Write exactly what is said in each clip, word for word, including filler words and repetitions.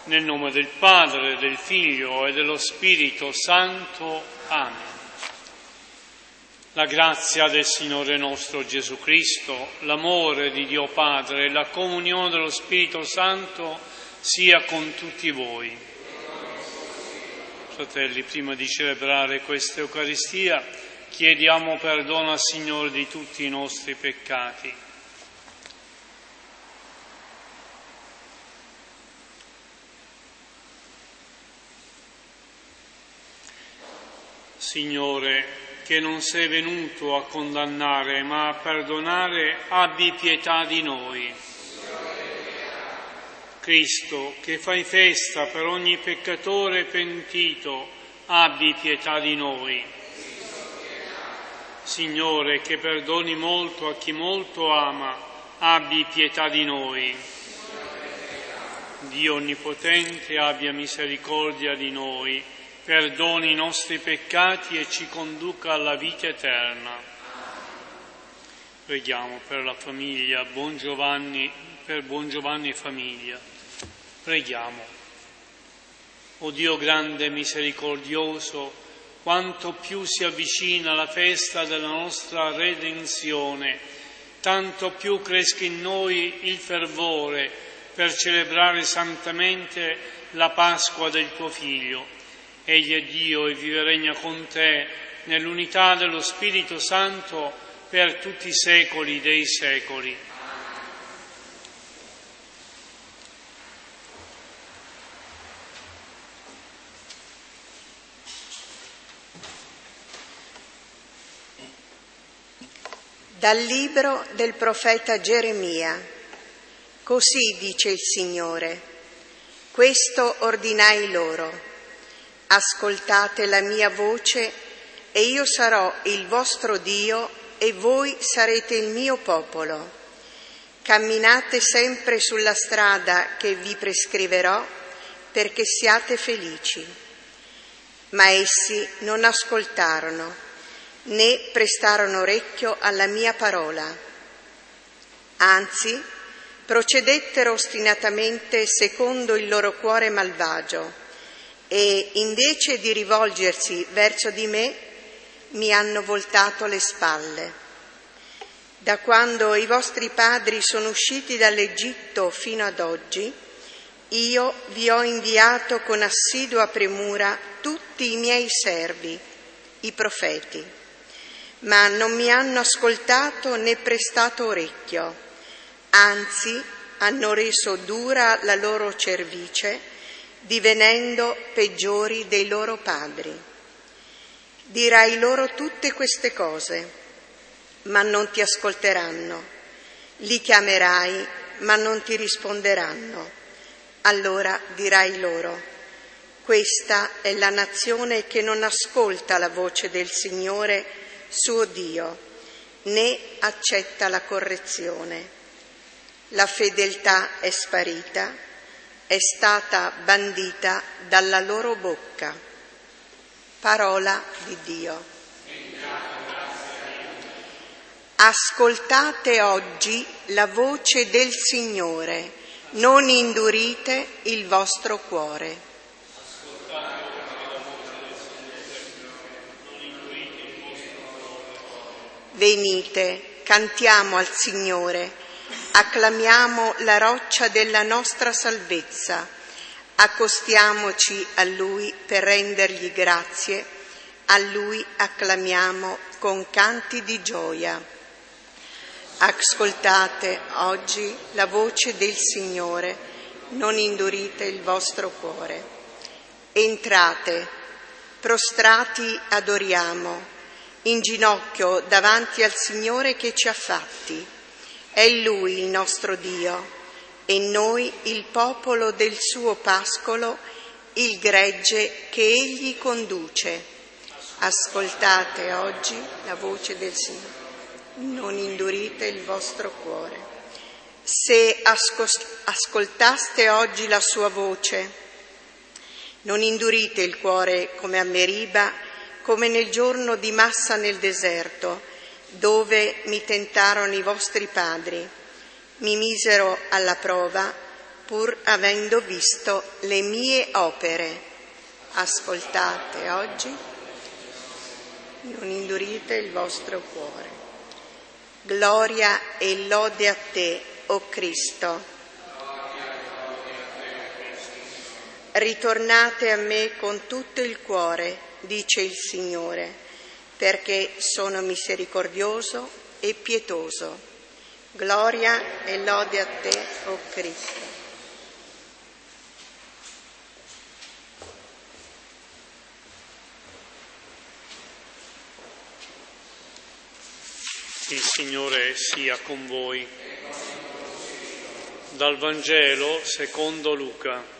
Nel nome del Padre, del Figlio e dello Spirito Santo. Amen. La grazia del Signore nostro Gesù Cristo, l'amore di Dio Padre e la comunione dello Spirito Santo sia con tutti voi. Fratelli, prima di celebrare questa Eucaristia, chiediamo perdono al Signore di tutti i nostri peccati. Signore, che non sei venuto a condannare ma a perdonare, abbi pietà di noi. Cristo, che fai festa per ogni peccatore pentito, abbi pietà di noi. Signore, che perdoni molto a chi molto ama, abbi pietà di noi. Dio Onnipotente, abbia misericordia di noi, perdoni i nostri peccati e ci conduca alla vita eterna. Preghiamo per la famiglia Buon Giovanni, per Buon Giovanni e famiglia. Preghiamo. O Dio grande e misericordioso, quanto più si avvicina la festa della nostra redenzione, tanto più cresca in noi il fervore per celebrare santamente la Pasqua del tuo Figlio. Egli è Dio e vive e regna con te nell'unità dello Spirito Santo per tutti i secoli dei secoli. Dal libro del profeta Geremia. Così dice il Signore: questo ordinai loro. Ascoltate la mia voce e io sarò il vostro Dio e voi sarete il mio popolo. Camminate sempre sulla strada che vi prescriverò perché siate felici. Ma essi non ascoltarono, né prestarono orecchio alla mia parola. Anzi, procedettero ostinatamente secondo il loro cuore malvagio e, invece di rivolgersi verso di me, mi hanno voltato le spalle. Da quando i vostri padri sono usciti dall'Egitto fino ad oggi, io vi ho inviato con assidua premura tutti i miei servi, i profeti, ma non mi hanno ascoltato né prestato orecchio, anzi hanno reso dura la loro cervice, divenendo peggiori dei loro padri. Dirai loro tutte queste cose, ma non ti ascolteranno. Li chiamerai, ma non ti risponderanno. Allora dirai loro: questa è la nazione che non ascolta la voce del Signore, suo Dio, né accetta la correzione. La fedeltà è sparita, è stata bandita dalla loro bocca. Parola di Dio. Ascoltate oggi la voce del Signore, non indurite il vostro cuore. Venite, cantiamo al Signore. Acclamiamo la roccia della nostra salvezza, accostiamoci a Lui per rendergli grazie, a Lui acclamiamo con canti di gioia. Ascoltate oggi la voce del Signore, non indurite il vostro cuore. Entrate, prostrati adoriamo, in ginocchio davanti al Signore che ci ha fatti. È Lui il nostro Dio e noi il popolo del suo pascolo, il gregge che Egli conduce. Ascoltate oggi la voce del Signore, non indurite il vostro cuore. Se ascoltaste oggi la sua voce, non indurite il cuore come a Meriba, come nel giorno di Massa nel deserto, dove mi tentarono i vostri padri, mi misero alla prova, pur avendo visto le mie opere. Ascoltate oggi, non indurite il vostro cuore. Gloria e lode a te, o Cristo. Ritornate a me con tutto il cuore, dice il Signore, perché sono misericordioso e pietoso. Gloria e lode a te, o Cristo. Il Signore sia con voi. Dal Vangelo secondo Luca.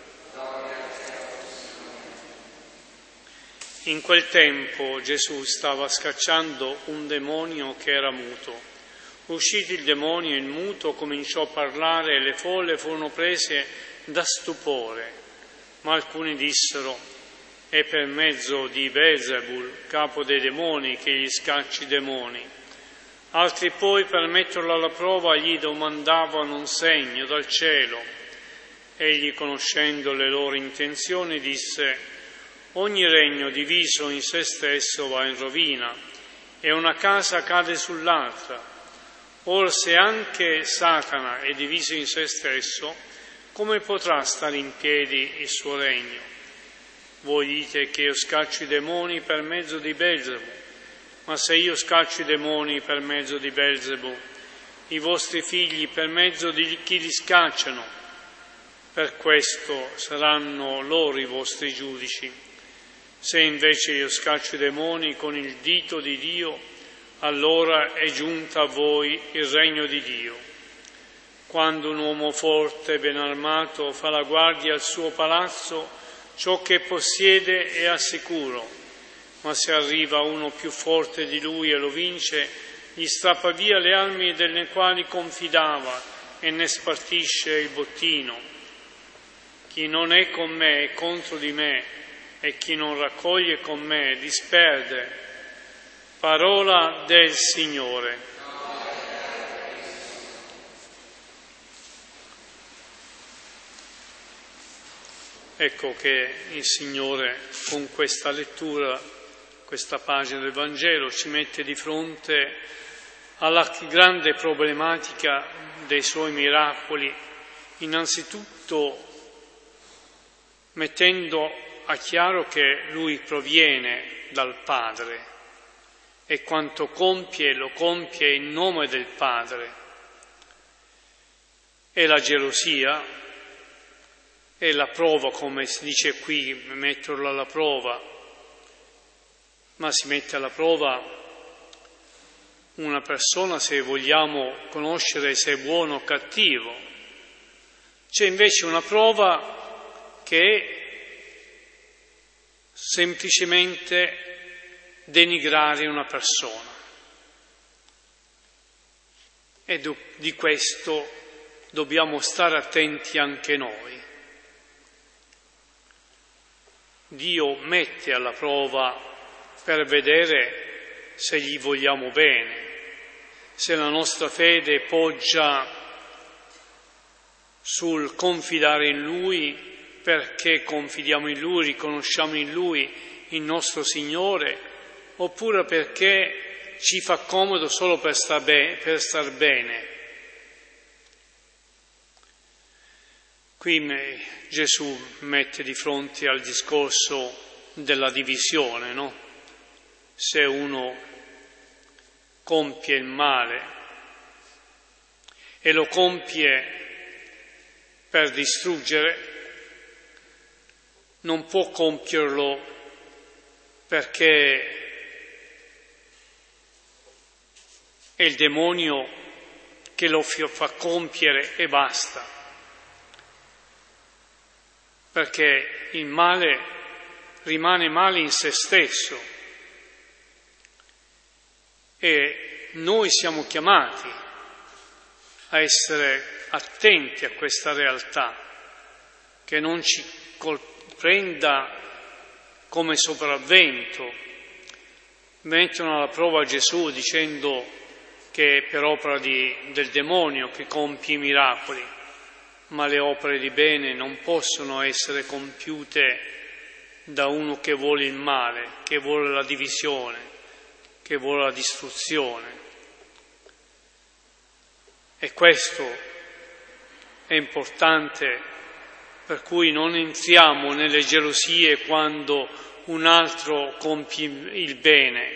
In quel tempo Gesù stava scacciando un demonio che era muto. Uscito il demonio, il muto cominciò a parlare e le folle furono prese da stupore. Ma alcuni dissero: è per mezzo di Beelzebul, capo dei demoni, che gli scacci i demoni. Altri poi, per metterlo alla prova, gli domandavano un segno dal cielo. Egli, conoscendo le loro intenzioni, disse: ogni regno diviso in se stesso va in rovina, e una casa cade sull'altra. Or se anche Satana è diviso in se stesso, come potrà stare in piedi il suo regno? Voi dite che io scaccio i demoni per mezzo di Beelzebul, ma se io scaccio i demoni per mezzo di Beelzebul, i vostri figli per mezzo di chi li scacciano? Per questo saranno loro i vostri giudici. Se invece io scaccio i demoni con il dito di Dio, allora è giunta a voi il regno di Dio. Quando un uomo forte e ben armato fa la guardia al suo palazzo, ciò che possiede è al sicuro, ma se arriva uno più forte di lui e lo vince, gli strappa via le armi delle quali confidava e ne spartisce il bottino. Chi non è con me è contro di me, e chi non raccoglie con me disperde. Parola del Signore. Ecco che il Signore, con questa lettura, questa pagina del Vangelo, ci mette di fronte alla grande problematica dei suoi miracoli, innanzitutto mettendo ha chiaro che lui proviene dal Padre e quanto compie lo compie in nome del Padre. E la gelosia è la prova, come si dice qui, metterlo alla prova, ma si mette alla prova una persona se vogliamo conoscere se è buono o cattivo. C'è invece una prova che è semplicemente denigrare una persona. E do, di questo dobbiamo stare attenti anche noi. Dio mette alla prova per vedere se gli vogliamo bene, se la nostra fede poggia sul confidare in Lui, perché confidiamo in Lui, riconosciamo in Lui il nostro Signore, oppure perché ci fa comodo solo per star, be- per star bene. Qui Gesù mette di fronte al discorso della divisione, no? Se uno compie il male e lo compie per distruggere, non può compierlo perché è il demonio che lo fa compiere e basta, perché il male rimane male in se stesso e noi siamo chiamati a essere attenti a questa realtà, che non ci prenda come sopravvento. Mettono alla prova Gesù dicendo che è per opera di, del demonio che compie i miracoli, ma le opere di bene non possono essere compiute da uno che vuole il male, che vuole la divisione, che vuole la distruzione. E questo è importante, per cui non entriamo nelle gelosie quando un altro compie il bene.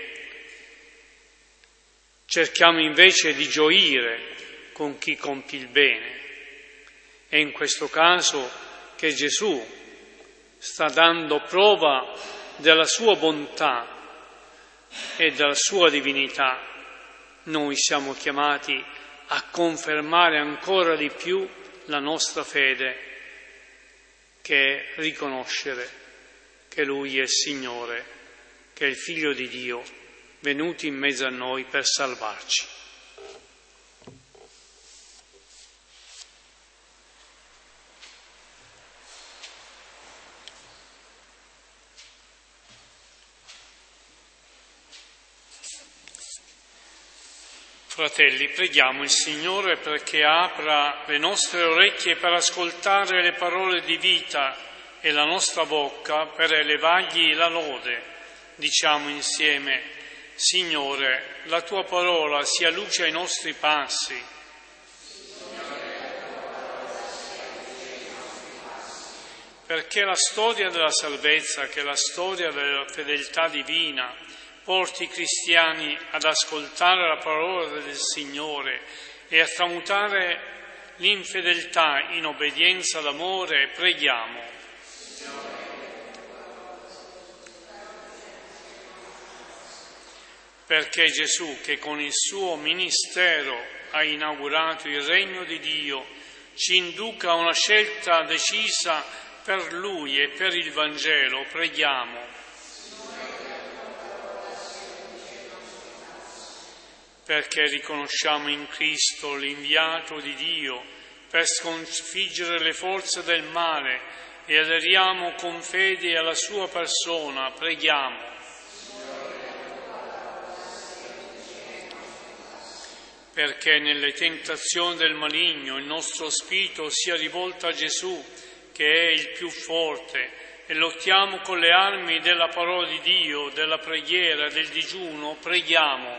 Cerchiamo invece di gioire con chi compie il bene. È in questo caso che Gesù sta dando prova della sua bontà e della sua divinità. Noi siamo chiamati a confermare ancora di più la nostra fede, che è riconoscere che Lui è il Signore, che è il Figlio di Dio, venuto in mezzo a noi per salvarci. Fratelli, preghiamo il Signore perché apra le nostre orecchie per ascoltare le parole di vita e la nostra bocca per elevargli la lode. Diciamo insieme: Signore, la tua parola sia luce ai nostri passi. Perché la storia della salvezza, che è la storia della fedeltà divina, porti i cristiani ad ascoltare la parola del Signore e a tramutare l'infedeltà in obbedienza d'amore, preghiamo. Perché Gesù, che con il suo ministero ha inaugurato il regno di Dio, ci induca a una scelta decisa per Lui e per il Vangelo, preghiamo. Perché riconosciamo in Cristo l'inviato di Dio per sconfiggere le forze del male e aderiamo con fede alla sua persona, preghiamo. Perché nelle tentazioni del maligno il nostro spirito sia rivolto a Gesù, che è il più forte, e lottiamo con le armi della parola di Dio, della preghiera, del digiuno, preghiamo.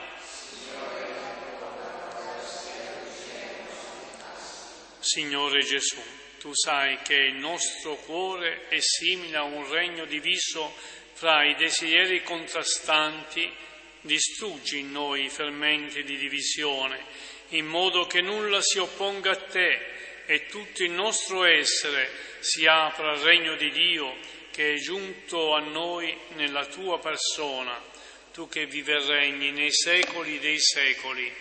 Signore Gesù, tu sai che il nostro cuore è simile a un regno diviso fra i desideri contrastanti. Distruggi in noi i fermenti di divisione, in modo che nulla si opponga a te e tutto il nostro essere si apra al regno di Dio che è giunto a noi nella tua persona, tu che vivi e regni nei secoli dei secoli.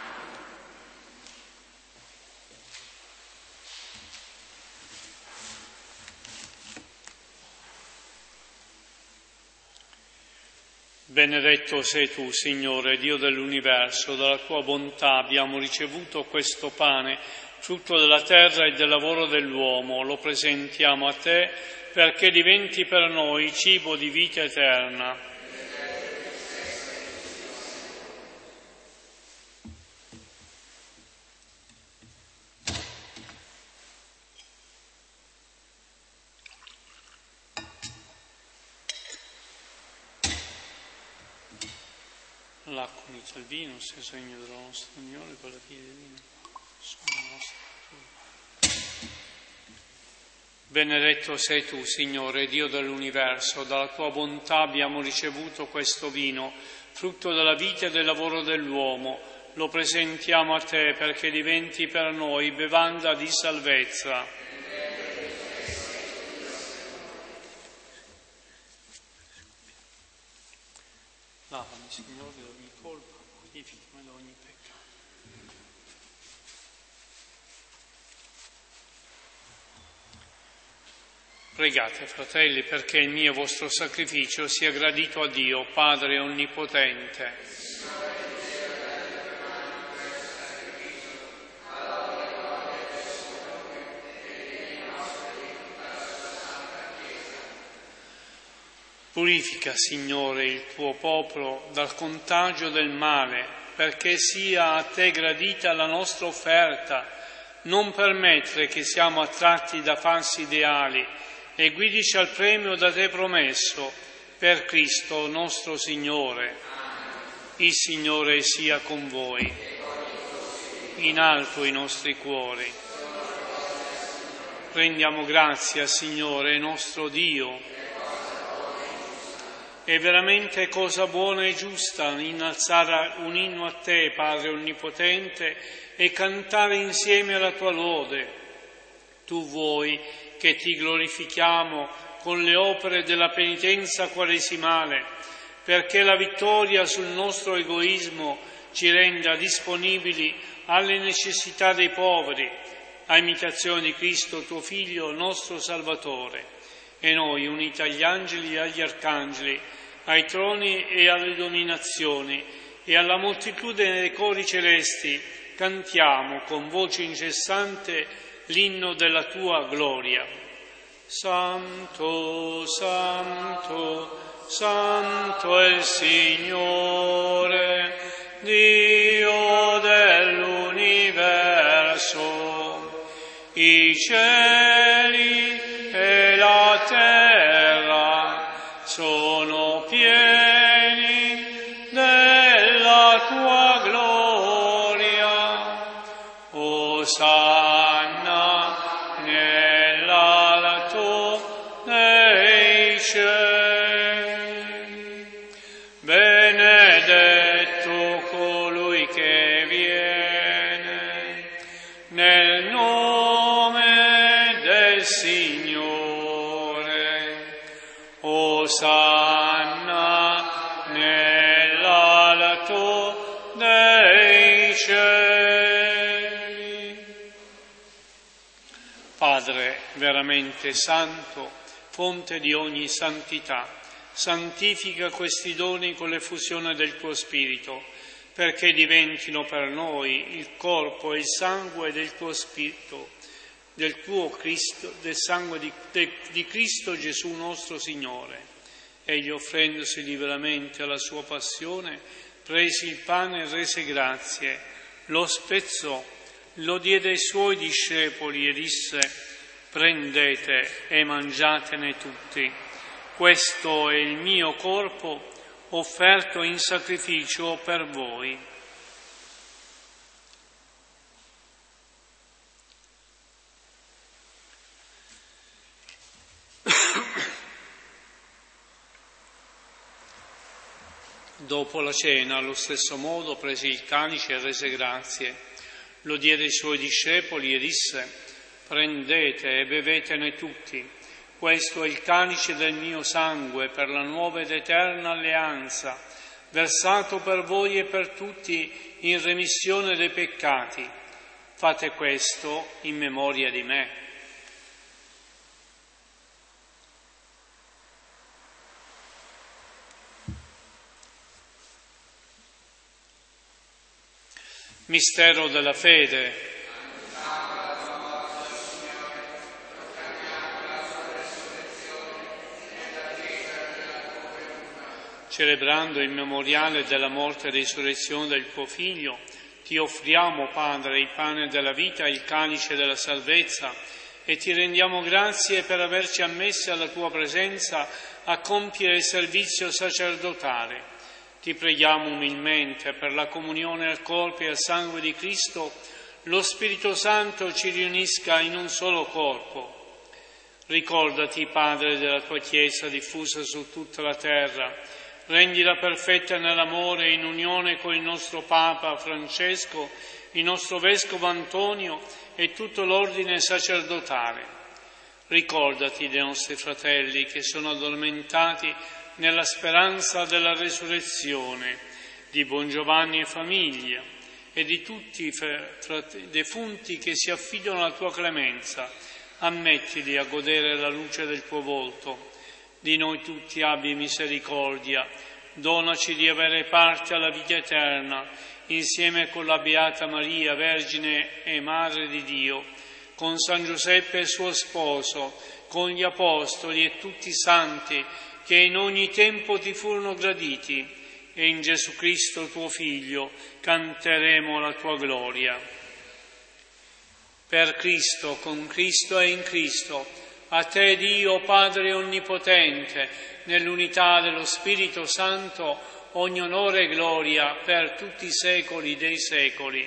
Benedetto sei tu, Signore, Dio dell'universo, dalla tua bontà abbiamo ricevuto questo pane, frutto della terra e del lavoro dell'uomo, lo presentiamo a te perché diventi per noi cibo di vita eterna. L'acqua unisce al vino, sia segno del nostro Signore, con la figlia divina, sono nostre. Benedetto sei tu, Signore, Dio dell'universo, dalla tua bontà abbiamo ricevuto questo vino, frutto della vita e del lavoro dell'uomo, lo presentiamo a te perché diventi per noi bevanda di salvezza. Lavami, Signore, da ogni colpa, purificami da ogni peccato. Pregate, fratelli, perché il mio e vostro sacrificio sia gradito a Dio, Padre Onnipotente. Purifica, Signore, il tuo popolo dal contagio del male, perché sia a te gradita la nostra offerta, non permettere che siamo attratti da falsi ideali e guidici al premio da te promesso, per Cristo nostro Signore. Il Signore sia con voi. In alto i nostri cuori. Rendiamo grazie al Signore nostro Dio. È veramente cosa buona e giusta innalzare un inno a te, Padre Onnipotente, e cantare insieme la tua lode. Tu vuoi che ti glorifichiamo con le opere della penitenza quaresimale, perché la vittoria sul nostro egoismo ci renda disponibili alle necessità dei poveri, a imitazione di Cristo, tuo Figlio, nostro Salvatore. E noi, uniti agli angeli e agli arcangeli, ai troni e alle dominazioni e alla moltitudine dei cori celesti, cantiamo con voce incessante l'inno della tua gloria. Santo, Santo, Santo è il Signore, Dio dell'universo. I cieli e la terra sono pieni della tua gloria. Osanna nell'alto dei cieli. Benedetto colui che viene nel nome del Signore. Osanna nell'alto dei cieli. Padre veramente santo, fonte di ogni santità, santifica questi doni con l'effusione del tuo Spirito, perché diventino per noi il corpo e il sangue del tuo Spirito, del tuo Cristo, del sangue di, de, di Cristo Gesù nostro Signore. Egli, offrendosi liberamente alla sua passione, prese il pane e rese grazie, lo spezzò, lo diede ai suoi discepoli e disse: prendete e mangiatene tutti, questo è il mio corpo offerto in sacrificio per voi. Dopo la cena, allo stesso modo, prese il calice e rese grazie, lo diede ai suoi discepoli e disse: prendete e bevetene tutti, questo è il calice del mio sangue per la nuova ed eterna alleanza, versato per voi e per tutti in remissione dei peccati. Fate questo in memoria di me. Mistero della fede. Celebrando il memoriale della morte e risurrezione del tuo Figlio, ti offriamo, Padre, il pane della vita e il calice della salvezza, e ti rendiamo grazie per averci ammessi alla tua presenza a compiere il servizio sacerdotale. Ti preghiamo umilmente per la comunione al corpo e al sangue di Cristo, lo Spirito Santo ci riunisca in un solo corpo. Ricordati, Padre, della tua Chiesa diffusa su tutta la terra, rendila perfetta nell'amore e in unione con il nostro Papa Francesco, il nostro Vescovo Antonio e tutto l'ordine sacerdotale. Ricordati dei nostri fratelli che sono addormentati nella speranza della resurrezione, di Buon Giovanni e famiglia, e di tutti i defunti che si affidano alla tua clemenza. Ammettili a godere la luce del tuo volto. Di noi tutti abbi misericordia, donaci di avere parte alla vita eterna, insieme con la Beata Maria, Vergine e Madre di Dio, con San Giuseppe suo sposo, con gli Apostoli e tutti i santi che in ogni tempo ti furono graditi, e in Gesù Cristo tuo Figlio canteremo la tua gloria. Per Cristo, con Cristo e in Cristo, a te Dio Padre Onnipotente, nell'unità dello Spirito Santo, ogni onore e gloria per tutti i secoli dei secoli.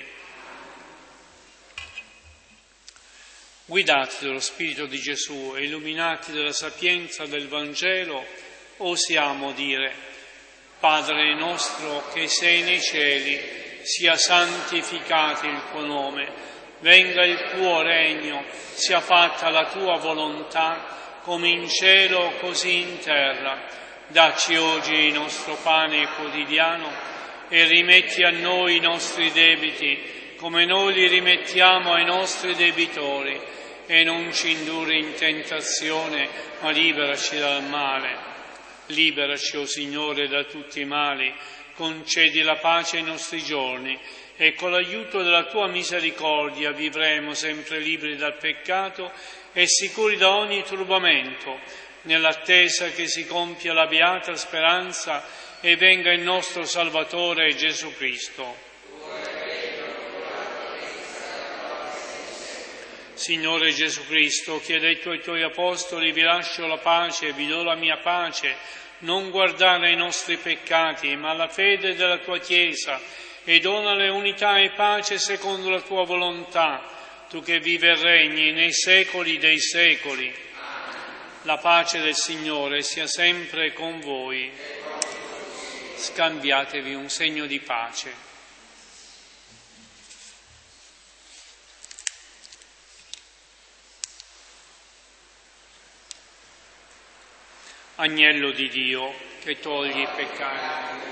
Guidati dallo Spirito di Gesù e illuminati dalla sapienza del Vangelo, osiamo dire: Padre nostro che sei nei cieli, sia santificato il tuo nome. Venga il tuo regno, sia fatta la tua volontà, come in cielo così in terra. Dacci oggi il nostro pane quotidiano e rimetti a noi i nostri debiti, come noi li rimettiamo ai nostri debitori, e non ci indurre in tentazione, ma liberaci dal male. Liberaci, o Signore, da tutti i mali, concedi la pace ai nostri giorni, e con l'aiuto della tua misericordia vivremo sempre liberi dal peccato e sicuri da ogni turbamento, nell'attesa che si compia la beata speranza e venga il nostro Salvatore Gesù Cristo. Signore Gesù Cristo, che hai detto ai tuoi apostoli: vi lascio la pace, vi do la mia pace, non guardare ai nostri peccati, ma alla fede della tua Chiesa, e donale unità e pace secondo la tua volontà, tu che vivi e regni nei secoli dei secoli. La pace del Signore sia sempre con voi. Scambiatevi un segno di pace. Agnello di Dio, che togli i peccati.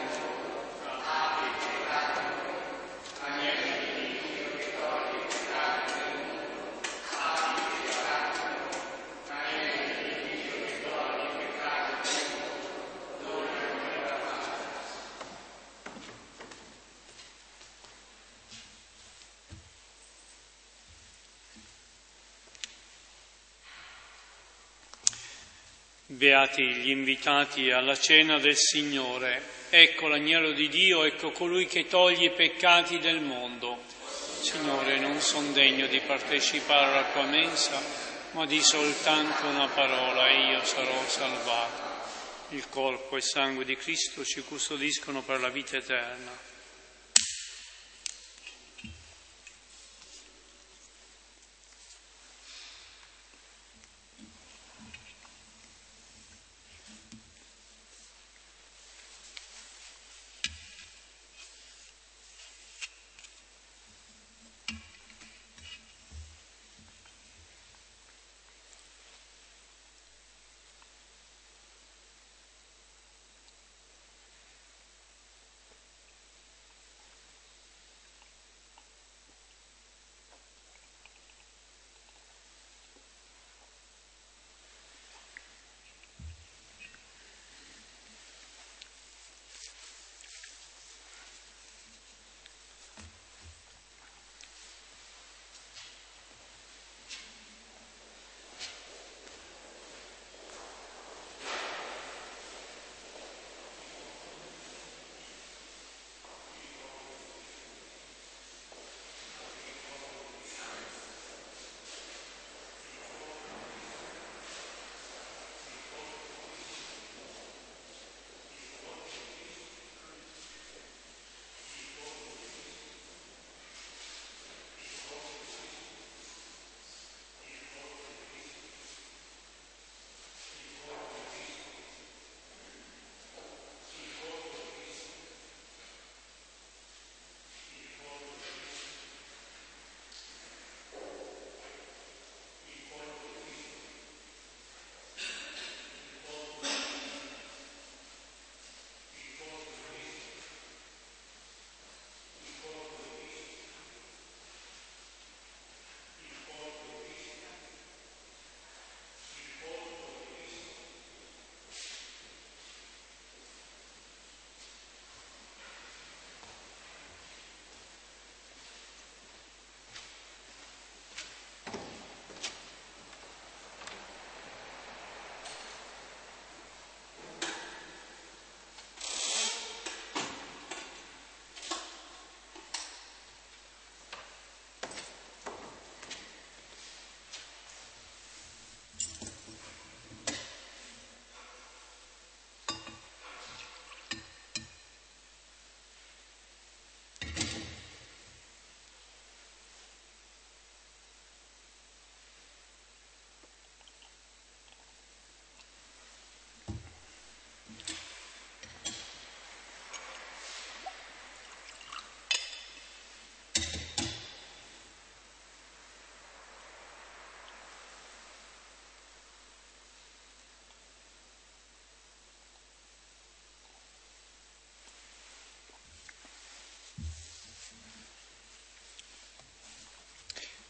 Beati gli invitati alla cena del Signore. Ecco l'agnello di Dio, ecco colui che toglie i peccati del mondo. Signore, non son degno di partecipare alla tua mensa, ma di soltanto una parola e io sarò salvato. Il corpo e il sangue di Cristo ci custodiscono per la vita eterna.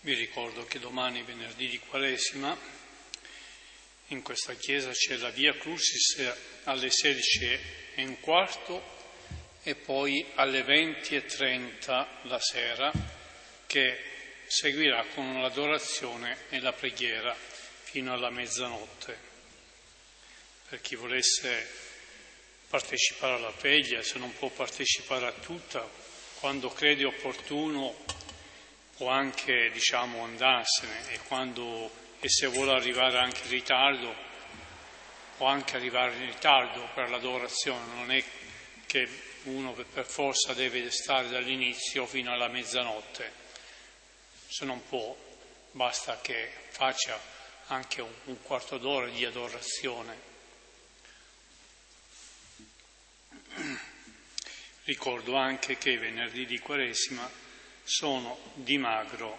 Vi ricordo che domani, venerdì di Quaresima, in questa chiesa c'è la Via Crucis alle sedici e un quarto e poi alle venti e trenta la sera, che seguirà con l'adorazione e la preghiera fino alla mezzanotte. Per chi volesse partecipare alla preghiera, se non può partecipare a tutta, quando crede opportuno può anche, diciamo, andarsene, e quando e se vuole arrivare anche in ritardo può anche arrivare in ritardo per l'adorazione, non è che uno per forza deve stare dall'inizio fino alla mezzanotte. Se non può, basta che faccia anche un, un quarto d'ora di adorazione. Ricordo anche che i venerdì di Quaresima sono dimagro.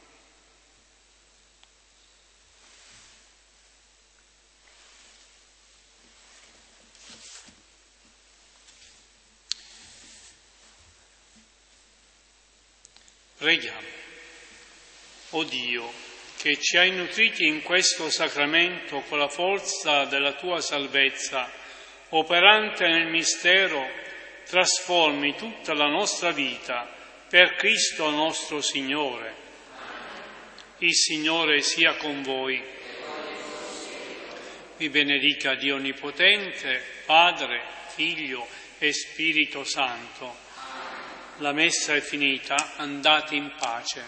Preghiamo. O Dio, che ci hai nutriti in questo sacramento con la forza della tua salvezza, operante nel mistero, trasformi tutta la nostra vita per Cristo nostro Signore. Il Signore sia con voi. Vi benedica Dio Onnipotente, Padre, Figlio e Spirito Santo. La messa è finita, andate in pace.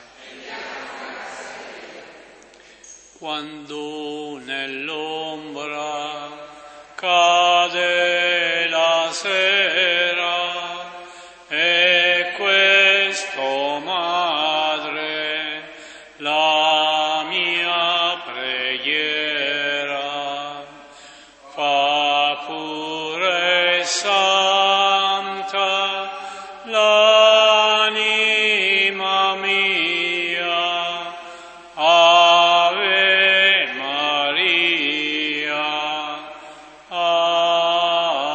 Quando nell'ombra cade la sera e questo, Madre, la mia preghiera, fa pure santa l'anima mia. Ave Maria, Ave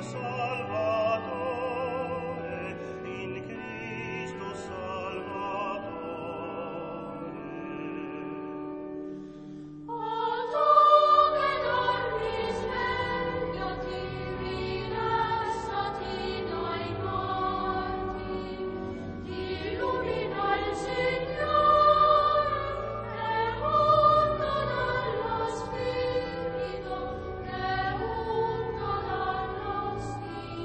Spirito, e unto dallo Spirito.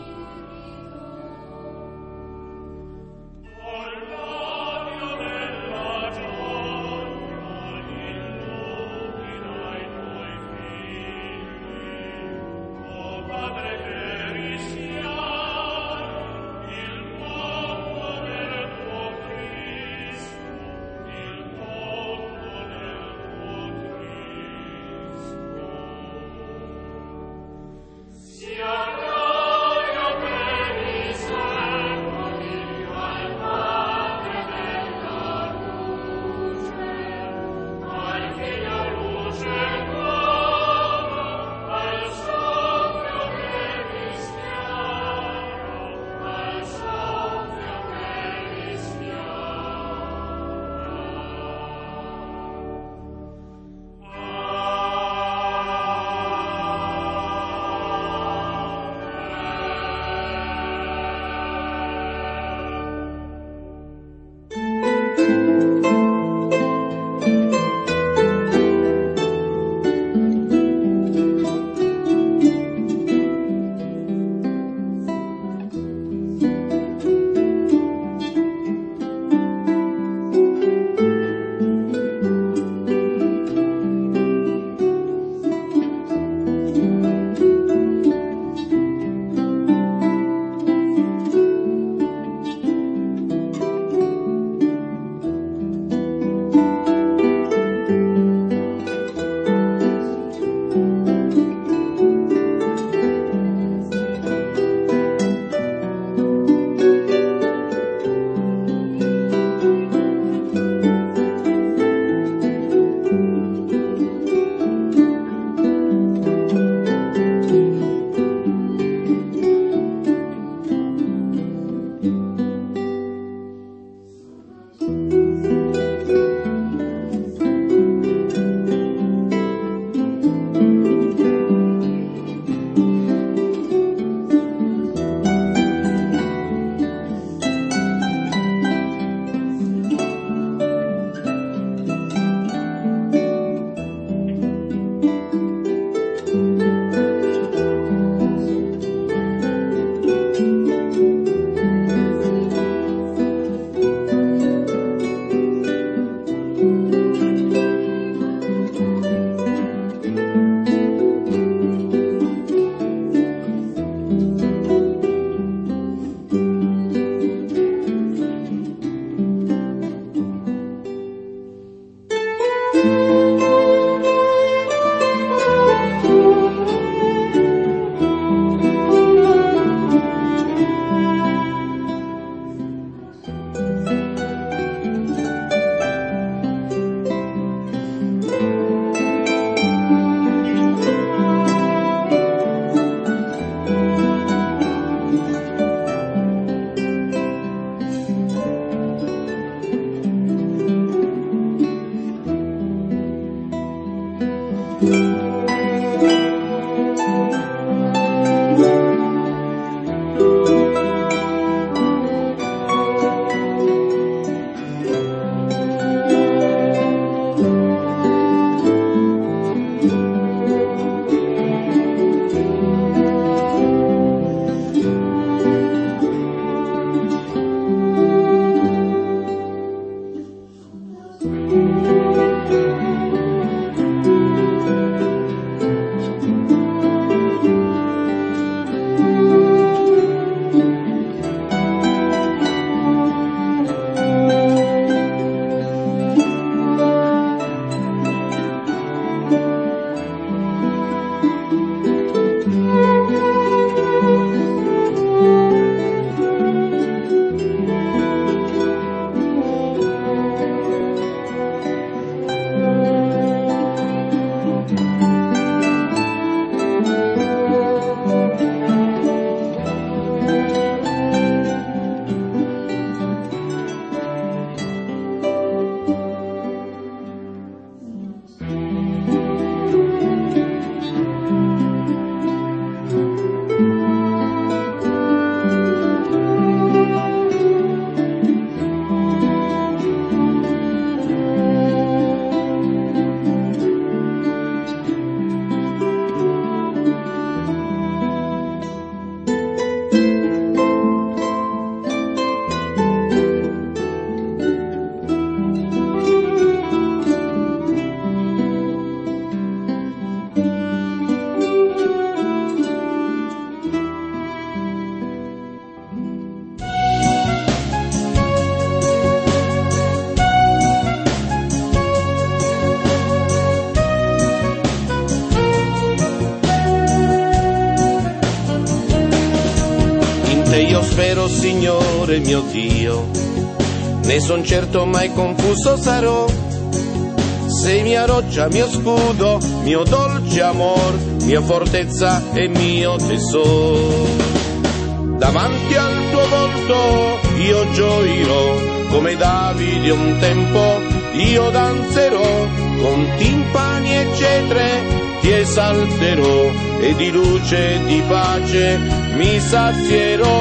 te io spero, Signore mio Dio, ne son certo mai confuso sarò. Sei mia roccia, mio scudo, mio dolce amor, mia fortezza e mio tesoro. Davanti al tuo volto io gioirò, come Davide un tempo io danzerò, con timpani e cetre ti esalterò, e di luce e di pace mi sazierò.